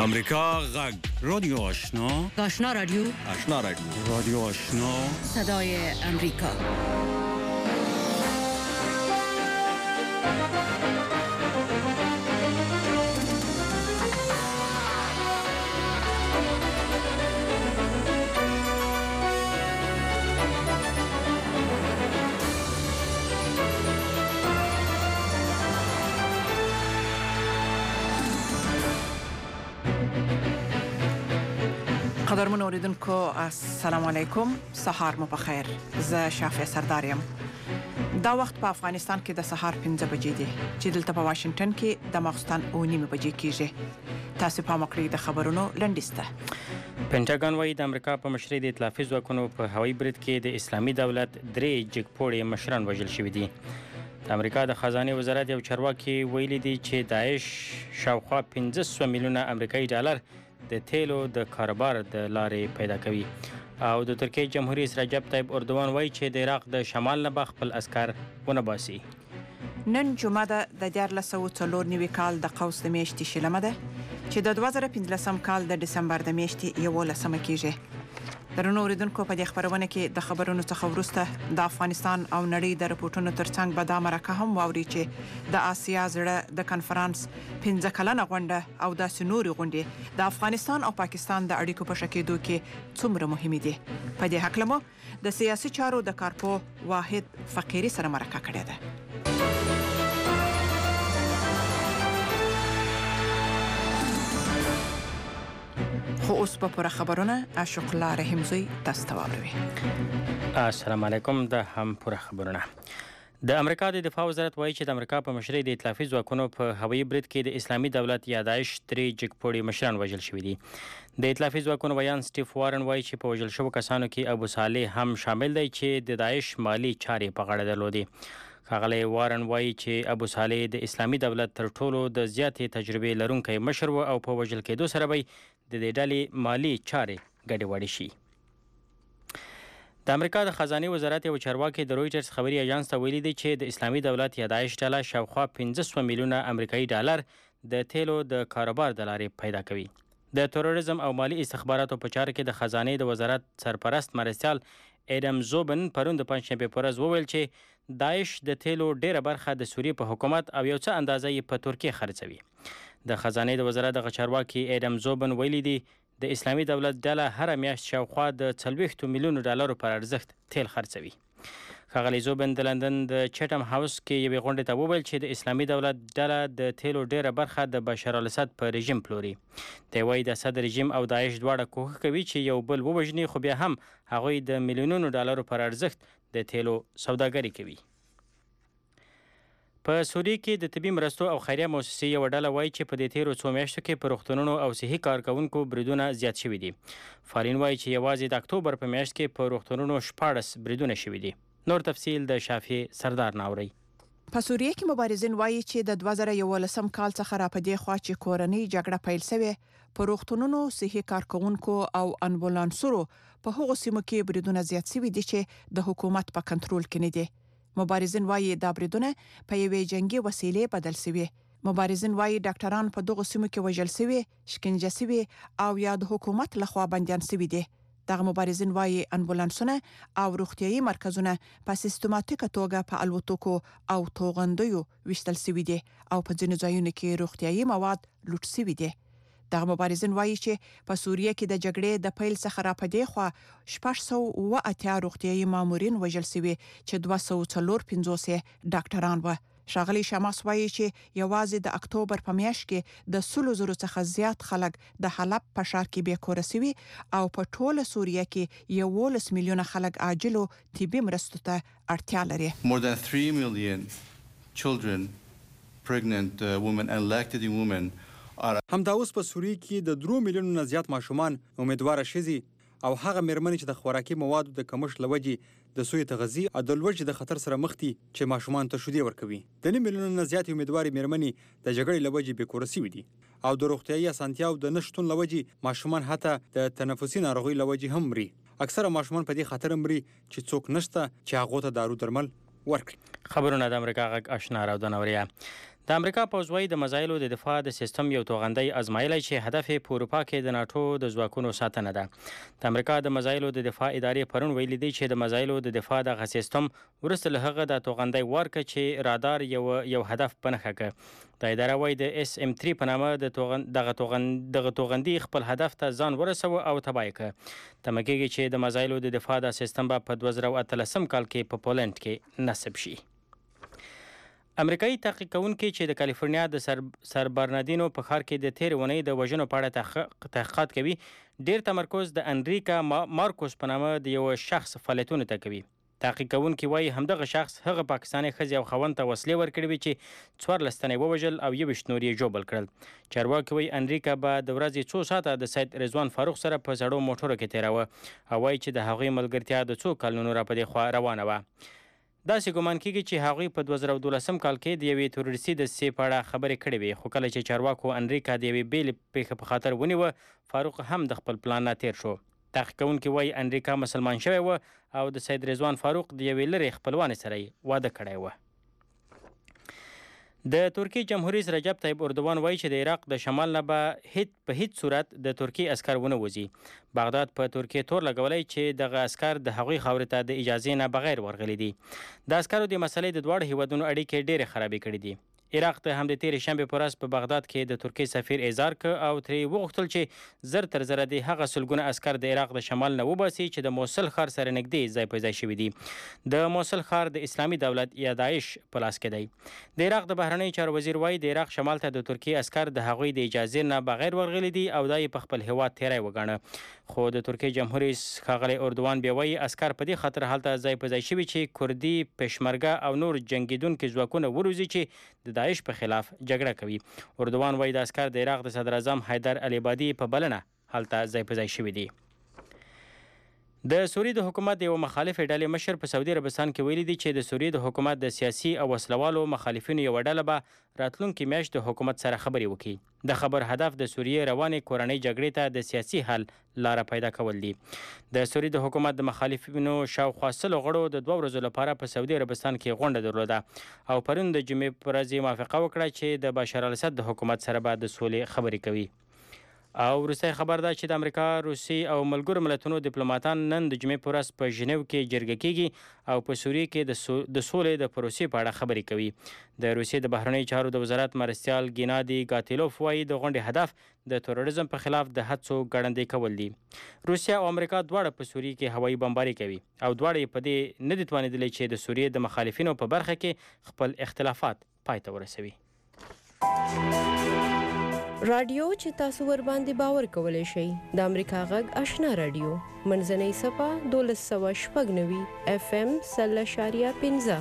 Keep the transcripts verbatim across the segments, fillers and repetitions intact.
امریکا غږ رادیو آشنا آشنا رادیو آشنا رادیو رادیو آشنا صدای امریکا. قدرمن اوریدونکو السلام علیکم، سهار مو بخیر. زه شافعه سردارم. دا وخت په افغانستان کې د سهار پنځه بجې دي چې دلته په واشنگټن کې د ماخستن اوه نیمې بجې کېږي. تاسو په مکړې د خبرونو لنډیسته. پینټاګون وايي د امریکا په مشرۍ د ائتلافي ځواکونو په هوایي برید کې د اسلامي دولت درې جګپوړي مشران وژل شوي دي. د امریکا د خزانه وزارت یو چارواکي ویلي دي چې داعش شاوخوا پنځه سوه میلیونه امریکایي ډالر د تیلو د کاروبار د لارې پیدا کوي. او د ترکیې جمهوریت رئیس رجب طیب اردوان وایي چې د عراق د شمال نه به خپل عسکر ونه باسي. نن جمعه ده د دیارلس سوه څلور نوي کال د قوس د میاشتې شلمه ده چې د دوه زره پنځلسم کال د ډسمبر د میاشتې یولسمه کېږي. درنو اوریدونکو، په دې خبرونه کې د خبرونو څخه وروسته د افغانستان او نړۍ د رپورټونو ترڅنګ به دا مرکه هم واوري چې د آسیا زړه د کنفرانس پنځه کلنه غونډه او داسې نورې غونډې د افغانستان او پاکستان د اړیکو په ښه کېدو کې څومره مهمې دي. په دې هکله مو د سیاسي چارو د کارپو واحد فقیري سره مرکه کړې ده. خو اوس په پوره خبرونه عاشق الله رحیمزی تاسو ته واوروي. السلام علیکم. د هم پوره خبرونه. د امریکا د دفاع وزارت وایي چې د امریکا په مشرۍ د ائتلافي ځواکونو په هوایي برید کې د اسلامي دولت یا داعش درې جګپوړي مشران وژل شوي دي. د ائتلافي ځواکونو ویان سټیف وارن وایي چې په وژل شوو کسانو کې ابو صالح هم شامل دی چې د داعش مالی چارې په غاړه درلودې. ښاغلی وارن وایي چې ابو صالح د اسلامي دولت تر ټولو د زیاتې تجربې لرونکی مشر و او په وژل کېدو سره به د دې ډلې مالی چارې ګډې وړې شي. د امریکا د خزانه وزارت یو چارواکي د رویټرز خبري اژانس ته ویلي دی چې د اسلامي دولت یا داعش ډله شاوخوا پنځه سوه میلیونه امریکایي ډالر د تیلو د کاروبار د لارې پیدا کوي. د تروریزم او مالی استخباراتو په چارو کې د خزانه د وزارت سرپرست مرستیال ایډم زوبن پرون د پنجشنبې په ورځ وویل چې داعش د تیلو ډیره برخه د سوریې په حکومت او یو څه اندازه یې په ترکیه خرڅوي. د خزانه د وزارت دغه چارواکي ایډم زوبن ویلي دی د اسلامي دولت ډله هره میاشت شاوخوا د څلوېښتو میلیونو ډالرو پر ارزښت تیل خرڅوي. ښاغلی زوبن د لندن د چټم هاوس کې یوې غونډې ته وویل چې د اسلامي دولت ډله د تیلو ډیره برخه د بشار الاسد په رژیم پلوري. دی وایي د اسد رژیم او داعش دواړه کوښښ کوي چې یو بل ووژني، خو بیا هم هغوی د میلیونونو ډالرو پر ارزښت د تیلو سوداګري کوي. په سوریې کې د طبي مرستو او خیریه موسسې یوه ډله وایي چې په دې تیرو څو میاشتو کې په روغتونونو او صحي کارکوونکو بریدونه زیات شوي دي. فارین وایي چې یوازې د اکتوبر په میاشت کې په روغتونونو شپاړس بریدونه شوي دي. نور تفصیل د شافعي سردار نه اورئ. په سوریې کې مبارزین وایي چې د دوه زره یولسم کال څخه را په دې خوا چې کورنۍ جګړه پیل شوې، په روغتونونو، صحي کارکوونکو او امبولانسونو په هغو سیمو کې بریدونه زیات شوي دي چې د حکومت په کنټرول کې نه دي. مبارزین وایي دا بریدونه په یوې جنگي وسیلې بدل شوي. مبارزین وایي ډاکټران په دغو سیمو کې وژل شوي، شکنجه شوي او یا د حکومت لخوا بندیان شوي دي. دغه مبارزین وایي امبولانسونه او روغتیايي مرکزونه په سیستماتیکه توګه په الوتکو او توغندیو ویشتل شوي دي او په ځینو ځایونو کې روغتیايي مواد لوټ شوي دي. دغه مبارزین وایي چې په سوریه کې د جګړې د پیل څخه را پدې خوا شپږ سوه اووه اتیا روغتیايي مامورین وژل شوي چې دوه سوه څلور پنځوس یې ډاکټران وو. ښاغلی شماس وایي چې یوازې د اکتوبر په میاشت کې د سلو زرو څخه زیات خلک د حلب په ښار کې بې کوره شوي او په ټوله سوریه کې یولس میلیونه خلک عاجلو طبي مرستو ته اړتیا لري. More than three million children, pregnant uh, women and lactating women همدا اوس په سوریې کې د درو میلیونو نه زیات ماشومان امیدواره ښځې او هغه مېرمنې چې د خوراکي موادو د کمښت له وجې د سوی تغذیې او د لوږې د خطر سره مخ دي چې ماشومان ته شیدې ورکوي. د نیم میلیونو نه زیاتې امیدوارې مېرمنې د جګړې له وجې بې کوره شوي دي او د روغتیايي اسانتیاوو د نه شتون له وجې ماشومان حتی د تنفسي ناروغۍ له وجې هم مري. اکثره ماشومان په دې خاطر مري چې څوک نشته چې هغو ته دارو درمل ورکړي. خبرونه د امریکا غږ آشنا راودن اوریا. د امریکا پوځ وایي د مزایلو د دفاع د سیستم یو توغندی ازمایلی چې هدف یې په اروپا کې د ناټو د ځواکونو ساتنه ده. د امریکا د مزایلو د دفاع ادارې پرون ویلي دی چې د مزایلو د دفاع دغه سیستم وروسته له هغه د توغندی ورکړه چې رادار یو یو هدف په نښه کړ. د اداره وایي د اس ام سه په نامه د توغن دغه توغن دغه توغندي خپل هدف ته ځان ورسوه او تباه یې کړ. تمه کېږي چې د مزایلو د دفاع د سیستم به په دوه زره اتلسم کال کې په پولنډ کې نصب شي. امریکایي تحقیق کوونکي چې د کالیفورنیا د سر سر برناردینو په ښار کې د تېرې اونۍ د وژنو په اړه تحقیقات کوي ډېر تمرکز د انریکا مارکوس په نامه د یو شخص فعالیتونو ته کوي. تحقیق کوونکي وایي همدغه شخص هغه پاکستاني ښځې او خاوند ته وسلې ورکړې وې چې څوارلس تنه یې ووژل او یوویشت نور یې ژوبل کړل. چارواکي وایي انریکا به د ورځې څو ساعته د سید رضوان فاروق سره په زړو موټرو کې تېراوه او وایي چې د هغوی ملګرتیا د څو کلونو را په دې خوا روانه وه. داسې ګمان کېږي چې هغوی په دوه زره دولسم کال کې د یوې تروریستي دسیسې په اړه خبرې کړې وې، خو کله چې چارواکو انریکا د یوې بېلې پېښې په خاطر ونیوه فاروق هم د خپل پلان نه تېر شو. تحقیق کوونکي وایي انریکا مسلمان شوی و او د سید رضوان فاروق د یوې لرې خپلوانې سره یې واده کړی و. د ترکیې جمهور رئیس رجب طیب اردوان وایي چې د عراق د شمال نه به هیڅ په هیڅ صورت د ترکیې عسکر ونه وځي. بغداد په ترکیې تور لګولی چې دغه عسکر د هغوی خاورې ته د اجازې نه بغیر ورغلي دي. د عسکرو د مسلې د دواړو هیوادونو اړیکې ډېرې خرابې کړي دي. عراق ته هم د تېرې شنبې په ورځ په بغداد کې د ترکیې سفیر اعزار کړ او ترې وغوښتل چې زر تر زره د هغه سلګونه عسکر د عراق د شمال نه وباسي چې د موصل ښار سره نږدې ځای په ځای شوي دي. د موصل ښار د اسلامي دولت یا داعش په لاس کې دی. د عراق د بهرنیو چارو وزیر وایي د عراق شمال ته د ترکیې عسکر د هغوی د اجازې نه بغیر ورغلي دي او دا یې په خپل هیواد تیری وګاڼه. خو د ترکیې جمهور رئیس ښاغلی اردوان بیا وایي عسکر په دې خاطر هلته ځای په ځای شوي چې کردي پشمرګه او نور جنګېدونکي ځواکونه وروزي چې د داعش په خلاف جګړه کوي. اردوان وایي د عسکر د عراق د صدر اعظم حیدر العبادي په بلنه هلته ځای په ځای شوي دي. د سوریې د حکومت د یو مخالفې ډلې مشر په سعودي عربستان کې ویلي دي چې د سوریې د حکومت د سیاسي او وسلوالو مخالفینو یوه ډله به راتلونکي میاشت د حکومت سره خبرې وکړي. د خبر هدف د سوریې روانې کورنۍ جګړې ته د سیاسي حل لاره پیدا کول دي. د سوریې د حکومت د مخالفینو شاوخوا سلو غړو د دوه ورځو لپاره په سعودي عربستان کې غونډه درلوده او پرون د جمعې په ورځ موافقه وکړه چې د بشار الاسد د حکومت سره به د سولې خبرې کوي. او وروستی خبر ده چې د امریکا، روسي او ملګرو ملتونو ډیپلوماتان نن د جمعې په ورځ په ژنیو کې جرګه کیږي او په سوریې کې د سو د سولې د پروسې په اړه خبرې کوي. د روسیې د بهرنیو چارو د وزارت مرستیال ګینادي ګاتیلوف وایي د غونډې هدف د تروریزم په خلاف د هڅو ګړندی کول دي. روسیه او امریکا دواړه په سوریې کې هوایي بمباري کوي او دواړه یې په دې نه دي توانېدلی چې د سوریې د مخالفینو په برخه کې خپل اختلافات پای ته ورسوي. رادیو چې تاسو ور باندې باور کولای شئ د امریکا غږ آشنا رادیو منځنۍ صفه دولس سوه شپږ نوي اف ام سل اشاریه پنځه.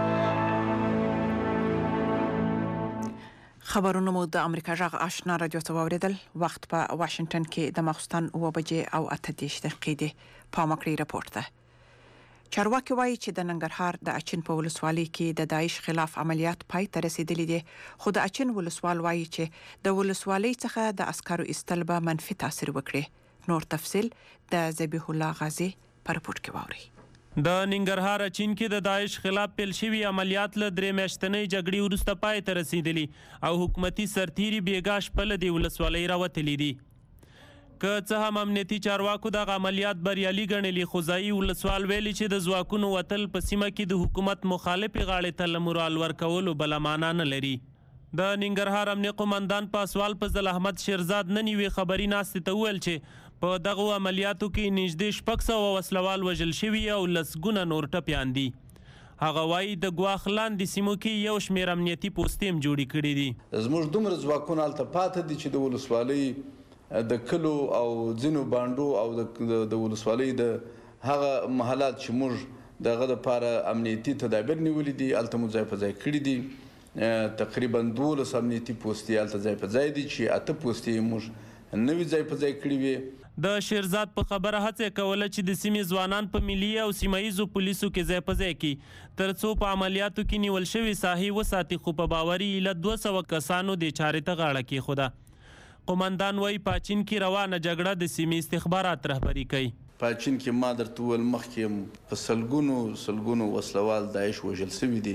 خبرونه مو د امریکا غږ آشنا رادیو ته واوریدل. وخت په واشنگټن کې د ماخوستن اوه بجې او اته دېرش دقیقې دی. پام وکړئ رپورټ ته. چارواکي وایي چې د ننګرهار د اچین په ولسوالۍ کې د داعش خلاف عملیات پای ته رسیدلي دي، خو د اچین ولسوال وایي چې د ولسوالۍ څخه د عسکرو ایستل به منفي تاثیر وکړي. نور تفصیل د ذبیح الله غازی په رپورټ کې واورئ. د ننګرهار اچین کې د داعش خلاف پیل شوي عملیات له درې میاشتنۍ جګړې وروسته پای ته رسیدلي او حکومتي سرتیري بیګا شپه له دې ولسوالۍ راوتلي دي. که څه هم امنیتي چارواکو دغه عملیات بریالي ګڼلي، خو ځایي ولسوال ویلي چې د ځواکونو وتل په سیمه کې د حکومت مخالفې غاړې ته له مورال ورکولو بله معنا نه لري. د ننګرهار امنیه قومندان پاسوال فضل احمد شیرزاد نن یوې خبري ناستې ته وویل چې په دغو عملیاتو کې نږدې شپږ سوه وسلوال وژل شوي او لسګونه نور ټپیان دي. هغه وایي د ګواښ لاندې سیمو کې یو شمېر امنیتي پوستې هم جوړې کړي دي. زموږ دومره ځواکونه هلته پاته دي چې د ولسوالۍ د کلو او ځینو بانډو او د ولسوالۍ د هغه محلات چې موږ دغه دپاره امنیتي تدابیر نیولي دي هلته مو ځای په ځای کړي دي. تقریبا دولس امنیتي پوستې هلته ځای په ځای دي چې اته پوستې موږ نوي ځای په ځای کړي وي. د شیرزاد په خبره هڅه کوله چې د سیمې ځوانان په ملي او سیمه ییزو پولیسو کې ځای په ځای کړي تر څو په عملیاتو کې نیول شوي ساحې وساتي، خو په باوري له دوه سوه کسانو دې چارې ته غاړه کېښوده. قومندان وایي پاچین کې روانه جګړه د سیمې استخبارات رهبري کوي. پاچین کې ما درته وویل مخکې په سلګونو سلګونو وسلوال داعش وژل سوي دي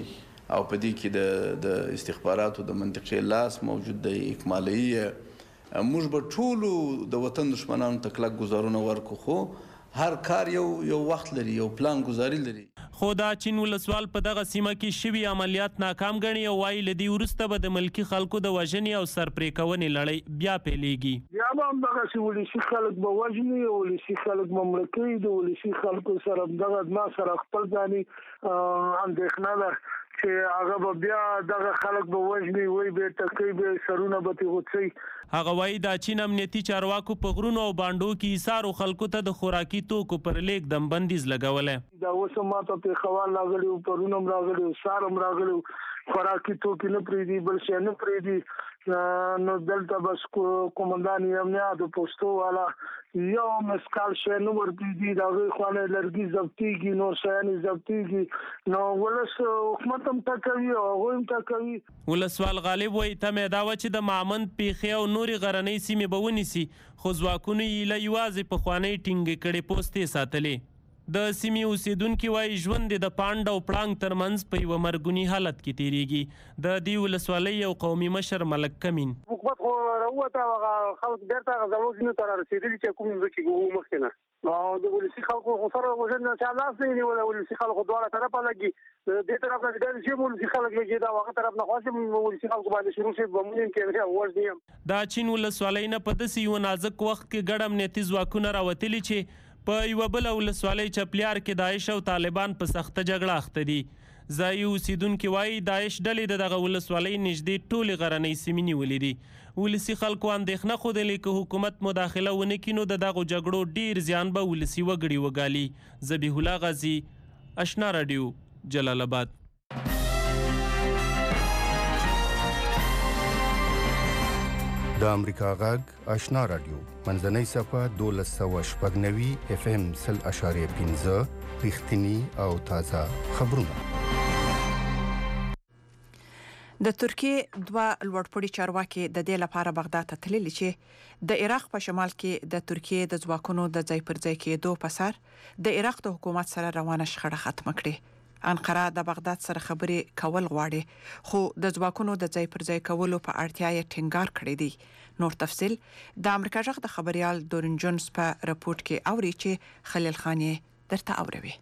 او په دې کې د د استخباراتو د منطقې لاس موجود دی اکمالي موږ به ټولو د وطن دشمنانو ته کلک ګزارونه ورکو خو هر کار یو یو وخت لري یو پلان ګزاري لري خو دا چین ولسوال په دغه سیمه کې شوي عملیات ناکام ګڼي او وایي له دې وروسته به د ملکي خلکو د وژنې او سرپرې کونې لړۍ بیا پیلېږي. بیا به همدغسې ولسي خلک به وژني او ولسي خلک به مړه کوي. د ولسي خلکو سره همدغه ما سره خپل ځاني اندېښنه ده چې هغه به بیا دغه خلک به وژني وایي به ټکوي به سرونه به ترې غوڅوي. هغه وایي دا چین امنیتي چارواکو په غرونو او بانډو کې ایثارو خلکو ته د خوراکي توکو پر لیږد دم بندیز لګولی. دا اوس هم ماته پېښور راغلی و، پرون هم راغلی و، سهار هم راغلی و، خوراکي توکي نه پرېږدي، بل شی نه پرېږدي. نو دلته بس قومندان امنیت د پوسټو والا یو مسکال شی نه ورپرېږدي، د هغوی خوا نه لرګي ضبطېږي، نور شیان یې ضبطېږي. نو ولس حکومت هم ټکوي او هغوی هم ټکوي. ولسوال غالب وایي تمه دا وه چې د مامند، پیښې او نورې غرنۍ سیمې به ونیسي، خو ځواکونو یې له یوازې پخوانۍ ټینګې کړې پوستې ساتلې. د سیمې اوسیدونکي وایي ژوند د پانډ او پړانګ ترمنځ په یوه مرګوني حالت کې تیریږي. د دې ولسوالۍ یو قومي مشر ملک کمین حکومت خو راووته، هغه خلک بیرته هغه زړو سیمو ته رارسېدلي چې کوم ځای کې وو مخکې نه، او د ولسي خلکو خو سره وژنه چا لاس نه یې نیولی. ولسي خلکو دواړه طرفه لګي، دې طرف نه ډېر شي ولسي خلک لګېده او هغه طرف نه خوښ ولسي خلکو باندې شروع شي بمونه یې کېدلې او وژني یې. دا چین ولسوالۍ نه په داسې یوه نازک وخت کې ګډ امنیتي ځواکونه راوتلي چې په یوه بله ولسوالۍ چپلیار کې داعش او طالبان په سخته جګړه اخته دي. ځایي اوسیدونکي وایي داعش ډلې د دغه ولسوالۍ نږدې ټولې غرنۍ سیمې نیولې دي. ولسي خلکو اندېښنه ښودلې که حکومت مداخله ونه کړي نو د دغو جګړو ډیر زیان به ولسي وګړي وګالي. ذبیح الله غازي، اشنا راډیو، جلال آباد. د امریکا غږ آشنا راډیو منځنۍ صفحه دولس سوه شپږ نوي اف ام سل اشاریه پنځه رښتیني او تازه خبرونه. د ترکیې دوه لوړپوړي چارواکي د دې لپاره بغداد ته تللي چې د عراق په شمال کې د ترکیې د ځواکونو د ځای پر ځای کېدو په سر د عراق د حکومت سره روانه شخړه ختم کړي. انقره د بغداد سره خبرې کول غواړي، خو د ځواکونو د ځای پر ځای کولو په اړتیا یې ټینګار کړی دی. نور تفصیل د امریکا جغ د خبريال دورن جونز په راپورټ کې اوري چې خلیل خان یې درته اوروي.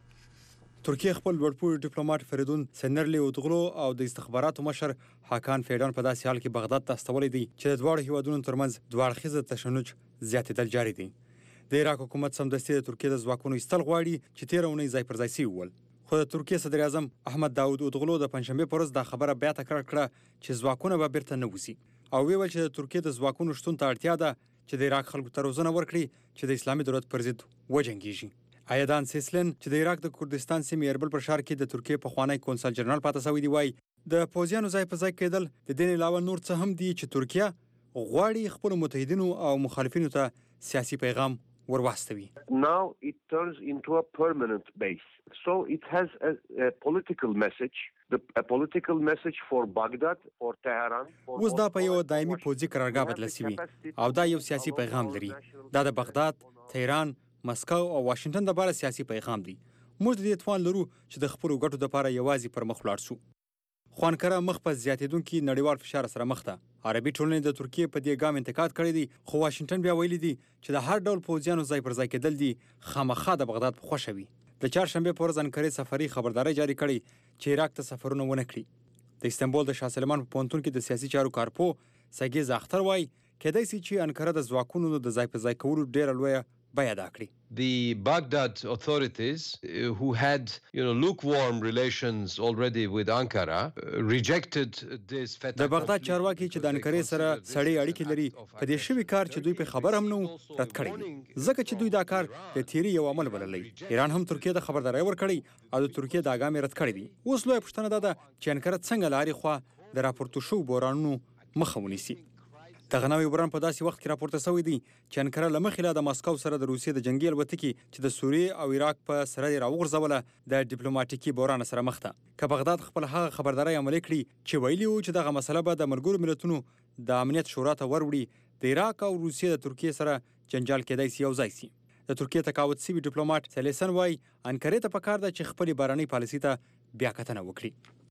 ترکیه خپل لوړپوړي ډیپلوماټ فریدون سنرلی اوتغلو او د استخباراتو مشر حاکان فیډان په داسې حال کې بغداد ته استولې دي چې د دواړو هیوادونو ترمنځ دوه اړخیزه تشنج زیاتېدل جاري دي. د عراق حکومت سمدستي د ترکیه د ځواکونو ایستل غواړي چې تیر اونۍ ځای پر ځای شي ول. خو د ترکیه صدر اعظم احمد داود اوتغلو د پنځشنبه پر ورځ دا خبره بیا تکرار کړه چې ځواکونه به بیرته نه وځي او ویل چې د ترکیه د ځواکونو شتون ته اړتیا ده چې د عراق خلکو ته روزنه ورکړي چې د اسلامي دولت پر ضد وجنګیږي. ایدان سیسلن چې د عراق د کردستان سیمې اربل پر ښار کې د ترکیه پخوانی کونسل جنرال پاتې شوی دی وایي د پوځیانو ځای په ځای کېدل د دې علاوه نور څه هم دي چې ترکیه غواړي خپل متحدینو او مخالفینو ته سیاسي پیغام ورواستوي. Now it turns into a permanent base. So it has a, a political message, the, a political message for Baghdad, for Tehran. اوس دا په یو دایمي پوځي قرارګاه بدل شوی او دا یو سیاسي پیغام لري. دا د بغداد، تهران، مسکو او واشنگټن لپاره سیاسي پیغام دی. موږ د دې توان لرو چې د خپلو ګټو لپاره یوازې پر مخ لاړ شو. خو انقره مخ په زیاتېدونکي نړیوال فشار سره مخ ده. عربي ټولنې د ترکیې په دې ګام انتقاد کړی دی، خو واشنگټن بیا ویلي دي چې د هر ډول پوځیانو ځای پر ځای کېدل دي خامخا د بغداد په خوښه وي. د چهارشنبې په ورځ انقرې سفري خبرداری جاري کړې چې عراق ته سفرونه ونه کړي. د استانبول د شاه سلیمان په پوهنتون کې د سیاسي چارو کارپو سګیز اختر وایي کېدای شي چې انقره د ځواکونو د ځای په ځای کولو ډېره لویه بیه ادا کړي. The Baghdad authorities, uh, who had, you know, lukewarm relations already with Ankara, uh, rejected this. د بغداد چارواکي چې د انقرې سره سړې اړیکې لري په دې شوي کار چې دوی په خبر هم نو رد کړی دي، ځکه چې دوی دا کار د تیری یو عمل بللی. ایران هم ترکیه د خبرداري ورکړی او د ترکیه د اګام رد کړی دي. اوس لوی پوښتنه ده چې انقره څنګه لاري خوا د راپورټو شو بورانونو مخه ونیسي. دغه نوی بوران په داسې وخت کې راپورته شوی دی چې انقره له مخې لا د مسکو سره د روسیې د جنگي الوتکې چې د سوریې او عراق په سره یې راوغورځوله د ډیپلوماټیکي بوران سره مخ ده. که بغداد خپل هغه خبرداری عملي کړي چې ویلي وو چې دغه مسله به د ملګرو ملتونو د امنیت شورا ته وروړي، د عراق او روسیې د ترکیې سره جنجال کېدای شي یو ځای شي. د ترکیې تقاعد شوي ډیپلوماټ سلیسن وایي انقرې ته پکار ده چې خپلې بهرنۍ پالیسۍ ته بیا کتنه وکړي.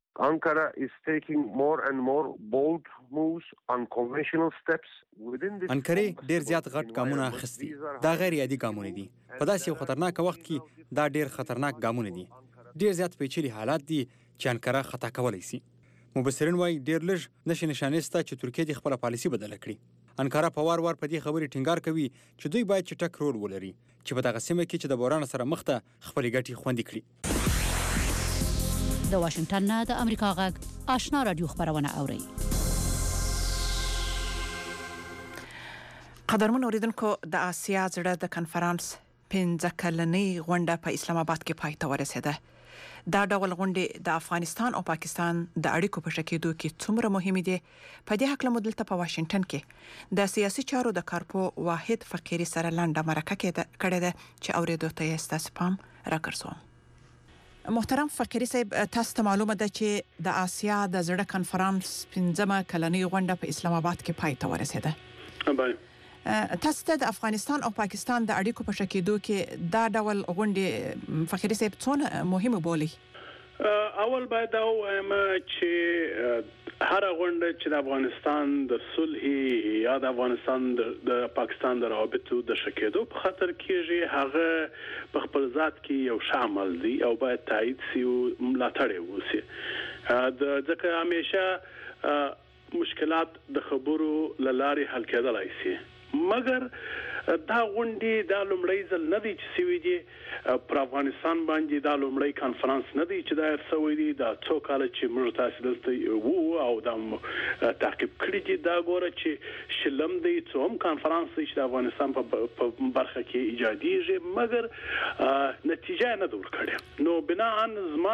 Ankara is taking more and more bold moves, unconventional steps within this. انکرې ډیر زیات غټ ګامونه اخیستي. دا غیر عادي ګامونه دي. په داسې یو خطرناک وخت کې دا ډیر خطرناک ګامونه دي. ډیر زیات پیچلي حالات دي چې انکره خطا کولای شي. مبصرین وايي ډیر لږ نشي نشانې شته چې ترکیه د خپل پالیسي بدل کړي. انکره په وار وار په دې خبرې ټینګار کوي چې دوی باید چټک رول ولري چې په دغه سیمه کې چې د بوران سره مخ ته خپل ګټې خوندي کړي. د واشنگټن نه د امریکا غږ آشنا رادیو خبرونه اوري. قدرمن اوریدونکو د آسیا زړه د کنفرانس پنځه کلنۍ غونډه په اسلام آباد کې پای ته ورسېده. دا ډول غونډې د افغانستان او پاکستان د اړیکو په ښه کېدو کې څومره مهمې دي. په دې هکله مو دلته په واشنگټن کې د سیاسي چارو د کارپو واحد فقیري سره لنډه مرکه کړې ده چې اورېدو ته یې ستاسو پام راګرځوم. محترم فقیري صاحب، تاسو ته معلومه ده چې د آسیا د زړه کنفرانس پنځمه کلنۍ غونډه په اسلام آباد کې پای ته ورسېده. بله. تاسو ته د افغانستان او پاکستان د اړیکو په ښه کېدو کې دا ډول غونډې فقیري صاحب څونه مهمه بولي؟ اول باید دا ووایم چې هر غونډه چې د افغانستان د صلح یا د افغانستان د پاکستان د روابطو د ښه کېدو په خاطر کېږي، هغه په خپل ذات کې یو شامل دی او باید تایید شي او ملاتړ وشي. د ځکه همیشه مشکلات د خبرو لارې حل کېدلای شي، مګر دا غونډې دا لومړی ځل نه دی چې سوي دي پر افغانستان باندې. دا لومړی کانفرنس نه دی چې دایر شوی دی. دا څو کاله چې موږ تاسو دلته وو او دا تعقیب کړی دي، دا ګوره چې شلم دی څوم کانفرنس چې د افغانستان په برخه کې ایجادیږي، مګر نتیجه نه دور کړي. نو بناءً زما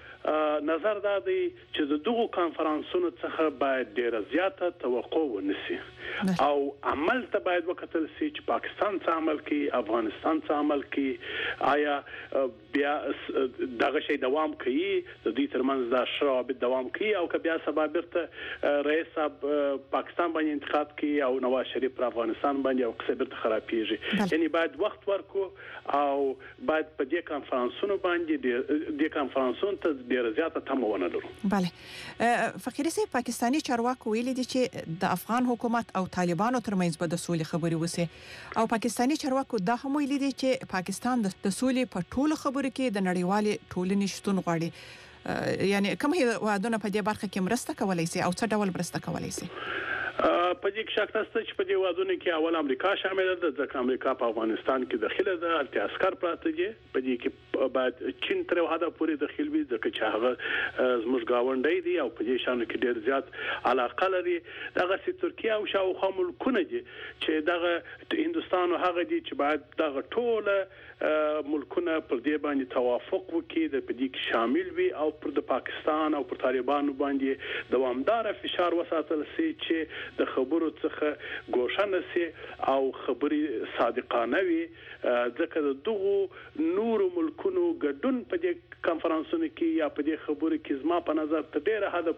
نظر دا دی چې د دغو کانفرنسونو څخه باید ډیره زیاته توقع ونیسي او عمل ته باید وکتل شي چې پاکستان څه عمل کوي، افغانستان څه عمل کوي، آیا بیا دغه شی دوام کوي، د دوی ترمنځ دا شرابط دوام کوي، او که بیا سبا بیرته رئیس صاحب پاکستان باندې انتقاد کوي او نواز شریف پر افغانستان باندې او قصه بیرته خرابېږي. یعنی باید وخت ورکو او باید په دې کانفرنسونو باندې د کانفرنسونو ته ډیره زیاته تمه ونه لرو. بله. فقیري صاحب، پاکستاني چارواکو ویلي دي چې د افغان حکومت او طالبانو ترمنځ به د سولې خبرې وشي، او پاکستاني چارواکو دا هم ویلي دي چې پاکستان د سولې په ټولو خبرو کې د نړیوالې ټولنې شتون غواړي. یعنی کوم هیوادونه په دې برخه کې مرسته کولای شي او څه ډول مرسته کولای شي؟ په دې کې شک نشته چې په دې وادونه کې اول امریکا شامل ده، ځکه امریکا په افغانستان کې داخله ده، البته عسكر پراته دي. په دې کې باید چین تر حده پورې داخل وي، ځکه چې هغه زموږ گاونډی دی او په دې شانو کې ډېر زیات علاقه لري. دغه سي ترکیه او شاوخوا ملکونه دي چې دغه هندستان او هغه دي چې باید دغه ټوله ملکونه پر دې باندې توافق وکړي، د په دې کې شامل وي او پر د پاکستان او پر طالبانو باندې دوامدار فشار وساتل شي چې د خبرو څخه ګوښه نشي او خبري صادقانه وي. ځکه د دغو نورو ملکونو ګډون په دې کانفرنسونو کې یا په دې خبرو کې زما په نظر ته ډېره حد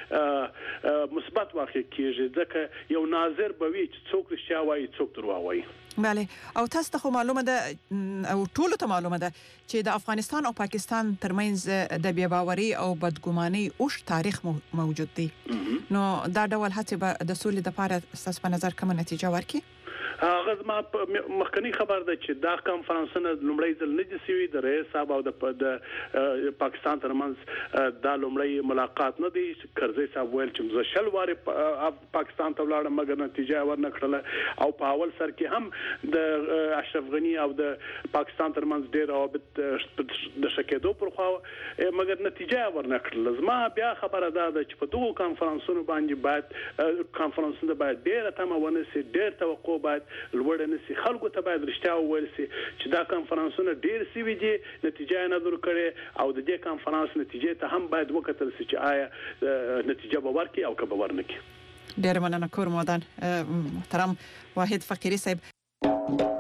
پورې مثبت واقع کیږي، ځکه یو ناظر به وي چې څوک رښتیا وایي څوک دروغ وایي. بله. او تاسو ته خو معلومه ده او ټولو ته معلومه ده چې د افغانستان او پاکستان ترمنځ د بې باوري او بدګماني اوږد تاریخ موجود دی. نو دا ډول هڅې به د سولې لپاره ستاسو په نظر کومه نتیجه ورکړي؟ هغه زما مخکنی خبر ده چې دا کانفرنسونه لومړی ځل نه دي شوي د رئیس صاحب او د پاکستان ترمنځ دا لومړی ملاقات نه دی. کرزي صاحب ویل چې زه شل وارې پاکستان ته ولاړم مګر نتیجه ورنه کړله، او په اول سر کې هم د اشرف غني او د پاکستان ترمنځ ډېر روابط د ښه کېدو پر خوا مګر نتیجه ورنه کړله. زما بیا خبره دا ده چې په دغو کانفرنسونو باندې باید کانفرنسونه باید ډېره تمه ونیسي، ډېر توقع باید لوړ نه سي، خلکو ته باید رښتیا وویل سي چې دا کانفرنسونه ډېر سوي دي، نتیجه نه در کړې، او د دې کانفرنس نتیجې ته هم باید وکتل سي چې آیا نتیجه به ورکړي او که به ورنه کړي. ډېر مننه کور مودان محترم واحد فقیري صاحب.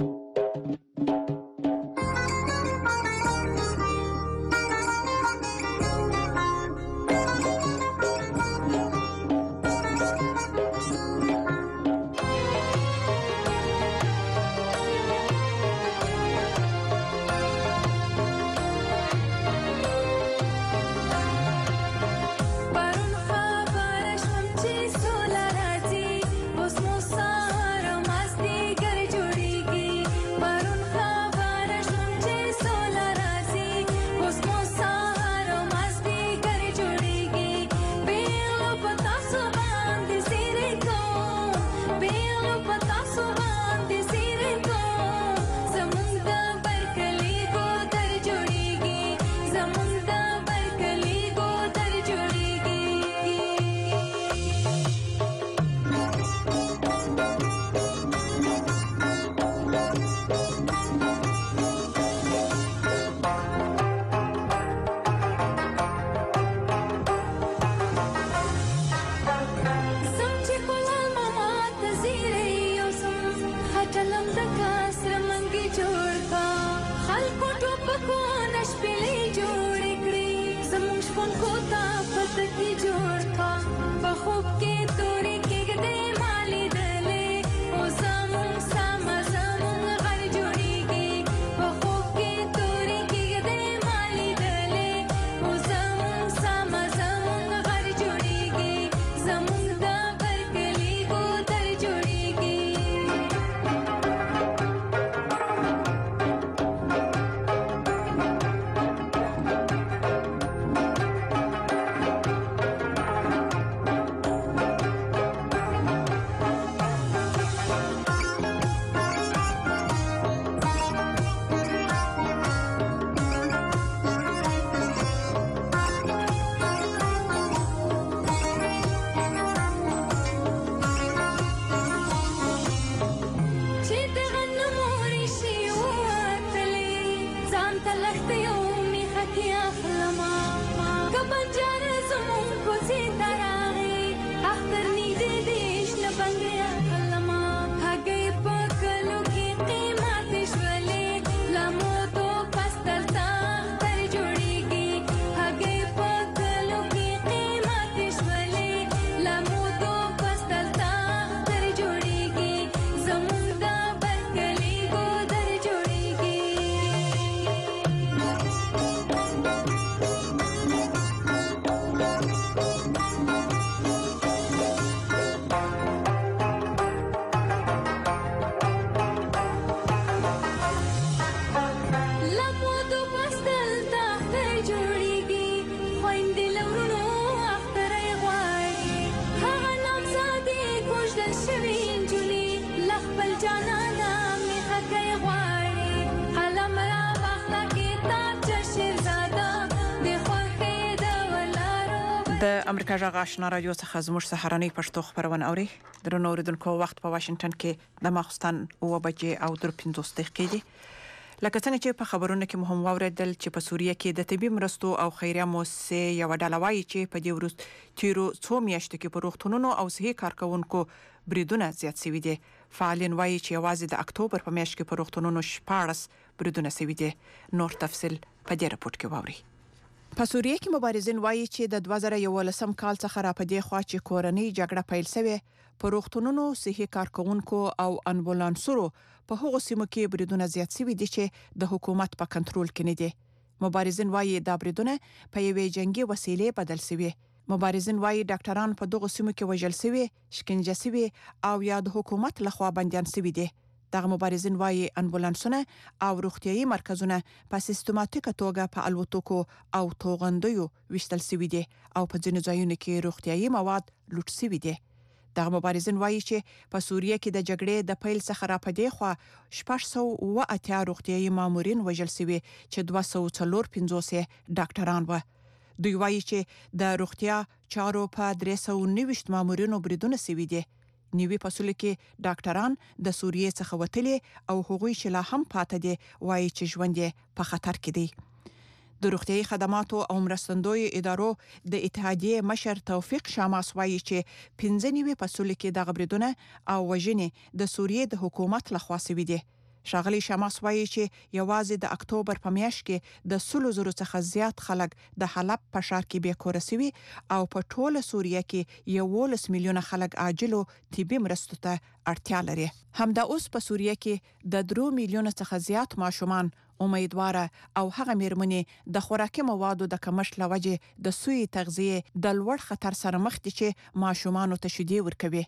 د امریکا جغ آشنا رادیو څخه زموږ سهارنۍ پښتو خبرونه اوري. درنو اوریدونکو وخت په واشنگټن کې د ماخستان اوه بجې او درې پنځوس دقیقې دي. لکه څنګه چې په خبرونو کې مهم واوریدل چې په سوریه کې د طبي مرستو او خیریه مؤسسې یو ډله وايي چې په دې ورځ تیرو څو میاشتو کې په روغتونونو او صحي کارکونکو بریدونه زیات شوي دي. فعالین وايي چې یوازې د اکتوبر په میاشت کې په روغتونونو شپاړس بریدونه شوي دي. نور تفصیل په دې راپورټ کې واوري. په سوریه کې مبارزین وايي چې د دوه زره یولسم کال څخه را پدې خوا چې کورنۍ جګړه پیل شوه په روغتونونو صحي کارکونکو او امبولانسونو په هغو سیمو کې بریدونه زیات شوي دي چې د حکومت په کنټرول کې نه دي. مبارزین وايي دا بریدونه په یوې جنگي وسیلې بدل شوي. مبارزین وايي ډاکټران په دغه سیمو کې وژل شوي، شکنجه شوي او یا د حکومت لخوا بنديان شوي دي. دغه مبارزین وايي امبولانسونه او روغتيایي مرکزونه په سیستماتیکه توګه په الوتکو او توغندیو وشتل شوي دي او په ځینو ځایونو کې روغتيایي مواد لوټ شوي دي. دغه مبارزین وايي چې په سوریه کې د جګړې د پیل څخه را پدې خو شپږ سوه اوه اتیا روغتيایي مامورین وژل شوي چې دوه سوه څلور پنځوس ډاکټران و. دوی وايي چې د روغتیا چارو په درې سوه نوي مامورینو بریدونه شوي دي. نیوي فصل کې ډاکټران د سوریې څخه وتلي او هغوی چې لا هم پاتې دي وايي چې ژوند په خطر کې دی. د روغتيایي خدماتو او مرستندوی ادارو د اتحادیې مشر توفیق شاماس وايي چې پنځه نیوي فصل کې د غبرګونه او وژنې د سوریې د حکومت لخوا شوي دي. شاغلی شاماس وايي چې یوازې د اکتوبر په میاشت کې د سلو زرو څخه زیات خلک د حلب په ښار کې بې کوره شوي او په ټوله سوریه کې یوولس میلیونه خلک عاجلو طبي مرستو ته اړتیا لري. همدا اوس په سوریه کې د درو میلیونه څخه زیات ماشومان امیدواره او هغه میرمنې د خوراکي موادو د کمښت لوجې د سوی تغذیه د لوړ خطر سره مخ دي چې ماشومان ته شیدې ورکوي.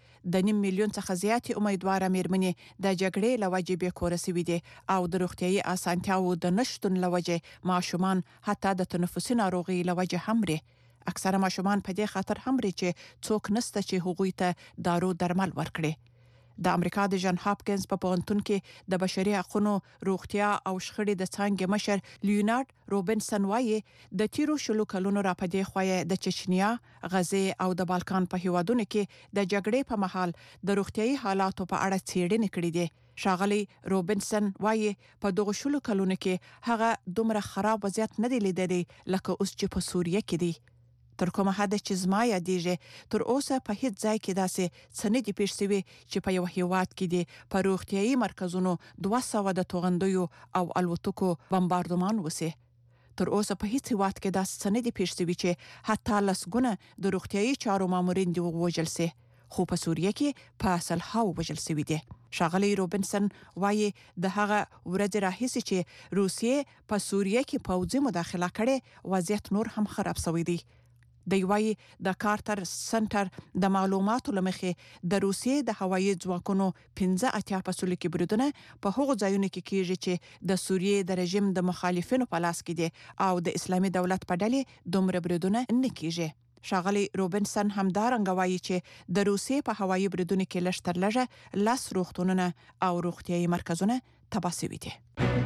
د نیم میلیون څخه زیاتې امیدواره میرمنې د جګړې لوجې بې کوره شوي دي او د روغتيایي اسانتیاو د نشټون لوجې ماشومان حتی د تنفسي ناروغي لوجې هم لري. اکثره ماشومان په دې خاطر هم لري چې څوک نسته چې هغوی ته دارو درمل ورکړي. د امریکا د جان هاپکینز په پوهنتون کې د بشري حقوقو، روغتیا او شخړې د څانګې مشر لیونارد روبنسن وایي د تیرو شلو کلونو راپدې خوایې د چچنیا، غزې او د بالکان په هیوادونو کې د جګړې په مهال د روغتيایي حالاتو په اړه څېړنې کړې دي. ښاغلي روبنسن وایي په دغه شلو کلونو کې هغه دومره خراب وضعیت نه دی لیدلی لکه اوس چې په سوریه کې دی. تر کومه حد چې زما یادېږي تر اوسه په هیڅ ځای کې داسې څه نه دي پېښ شوي چې په یو هیواد کې دي په روغتیایي مرکزونو دوه سوه د توغندیو او الوتکو بمباردمان وسي. تر اوسه په هیڅ هیواد کې داسې څه نه دي پېښ شوي چې حتی لسګونه د روغتیایي چارو مامورین دي ووژل سي، خو په سوریه کې په سلهاوو وژل سوي دي. ښاغلي روبنسن وایي د هغه ورځې راهیسې چې روسیې په سوریه کې پوځي مداخله کړې وضعیت نور هم خراب شوی دی. د یوای د کارتر سنټر د معلوماتو لمخې د روسیې د هوایي ځواکونو پنځه اتیا فاصله کې بریدونه په هغو ځایونو کې کیږي چې د سوریې د رژیم د مخالفینو په لاس کې دي او د اسلامي دولت په ډلې دومره بریدونه نه کیږي. ښاغلي روبنسن همدارنګه وایي چې د روسیې په هوایي بریدونو کې لږ تر لږه لس روغتونونه او روغتیایي مرکزونه تباه شوي دي.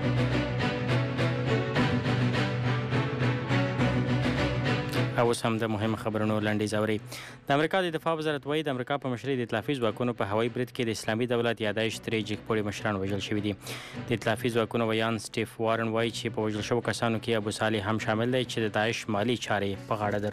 او اوس هم د مهمو خبرونو لنډیز اورئ. د امریکا د دفاع وزارت وایي د امریکا په مشرۍ د ائتلافي ځواکونو په هوایي برید کې د اسلامي دولت یا داعش درې جګپوړي مشران وژل شوي دي. د ائتلافي ځواکونو ویان سټیف وارن وایي چې په وژل شوو کسانو کې ابو صالح هم شامل دی چې د داعش مالی چارې په غاړه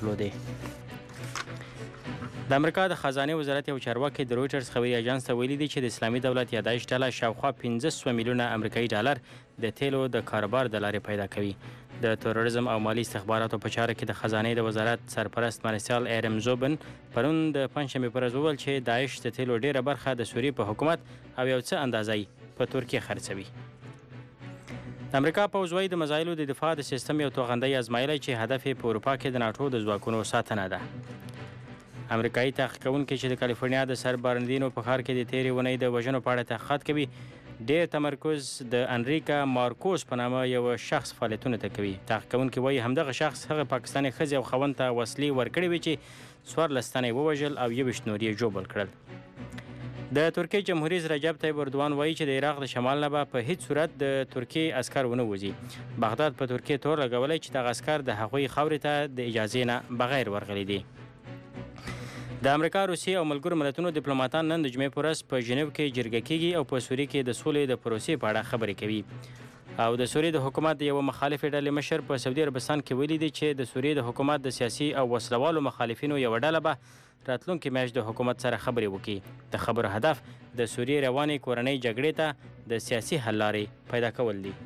درلودې. د امریکا د خزانه وزارت یو چارواکي د رويټرز خبري اژانس ته ویلي دي چې د اسلامي دولت یا داعش ډله شاوخوا پنځه سوه میلیونه امریکایي ډالر د تیلو د کاروبار د لارې پیدا کوي. د تروریزم او مالی استخباراتو په چاره کې د خزانه د وزارت سرپرست مارشال ایرم زوبن پرون د پنځشنبه پر ورځ وویل چې داعش د تیلو ډیره برخه د سوریې په حکومت او یو څه اندازې په ترکیه خرڅوي. د امریکا پوځ وايي د مزایلو د دفاع د سیستم یو توغندی ازمایلی چې هدف یې په اروپا کې د ناټو د ځواکونو ساتنه ده. امریکایي تحقیق کوونکي چې د کالیفورنیا د سر برناردینو په ښار کې د تیرې اونۍ د وژنو په اړه تحقیقات کوي ډېر تمرکز د انریکا مارکوس په نامه یو شخص فعالیتونه ته کوي. تحقیق کوونکي وایي همدغه شخص هغه پاکستاني ښځې او خاوند ته وسلې ورکړې وې چې څوارلس تنه یې ووژل او یوویشت نور یې ژوبل کړل. د ترکیې جمهوریت رئیس رجب طیب اردوان وایي چې د عراق د شمال نه به په هیڅ صورت د ترکیې عسکر ونه وځي. بغداد په ترکیې تور لګولی چې دغه عسکر د هغوی خاورې ته د اجازې نه بغیر ورغلي دي. د امریکا، روسیې او ملګرو ملتونو ډیپلوماټان نن د جمعې په ورځ په ژنیو کې جرګه کیږي او په سوریې کې د سولې د پروسې په اړه خبرې کوي. او د سوریې د حکومت د یوه مخالفې ډلې مشر په سعودي عربستان کې ویلي دی چې د سوریې د حکومت د سیاسي او وسلوالو مخالفینو یوه ډله به راتلونکي میاشت د حکومت سره خبرې وکړي. د خبرو هدف د سوریې روانې کورنۍ جګړې ته د سیاسي حل لارې پیدا کول دي.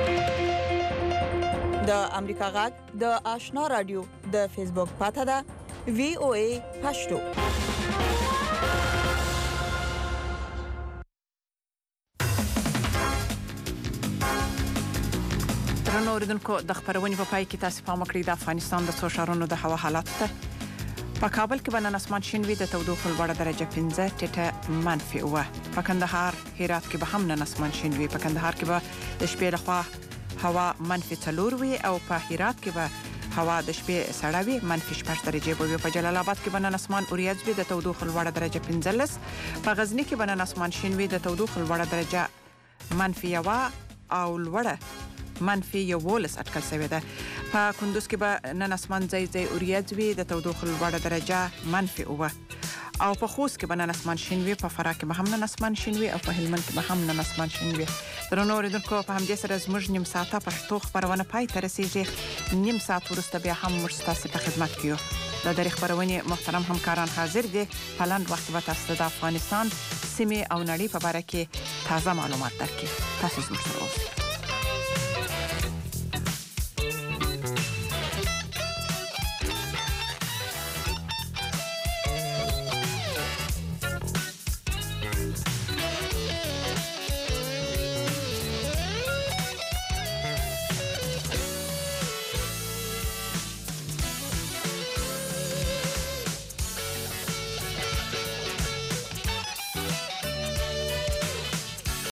د امریکا غږ د آشنا رادیو د فیسبوک پاته ده وی او ای پښتو. درنو اوریدونکو د خبرونې په پای کې تاسو پام وکړئ د افغانستان د څو ښارونو د هوا حالات ته. په کابل کې به نن اسمان شین وي، د تودوخې لوړه درجه پنځه ټیټه منفي اوه. په کندهار هرات کې به هم نن اسمان شین وي. په کندهار کې به د شپې لخوا هوا منفي څلور وي او په هرات کې به هوا د شپې سړه وي، منفي شپږ درجې به وي. په جلال آباد کې به نن اسمان اوریځ وي، د تودوخې لوړه درجه پنځلس. په غزني کې به نن اسمان شین وي، د تودوخې لوړه درجه منفي یوه او لوړه منفي یولس اټکل شوې ده. په کندوز کې به نن اسمان ځای ځای اوریځ وي، د تودوخې لوړه درجه منفي اوه. او په خوست کې به نن اسمان شین وي، په فراه کې به هم نن اسمان شین وي او په هلمند کې به هم نن اسمان شین وي. درنو اوریدونکو په همدې سره زموږ نیم ساعته پښتو خبرونه پای ته رسیږي. نیم ساعت وروسته بیا هم موږ ستاسو په خدمت کې یو. د درې خبرونې محترم همکاران حاضر دي. په لاندې وخت به تاسو د افغانستان سیمې او نړۍ په اړه کې تازه معلومات درکړي. تاسو زموږ سره اوسئ.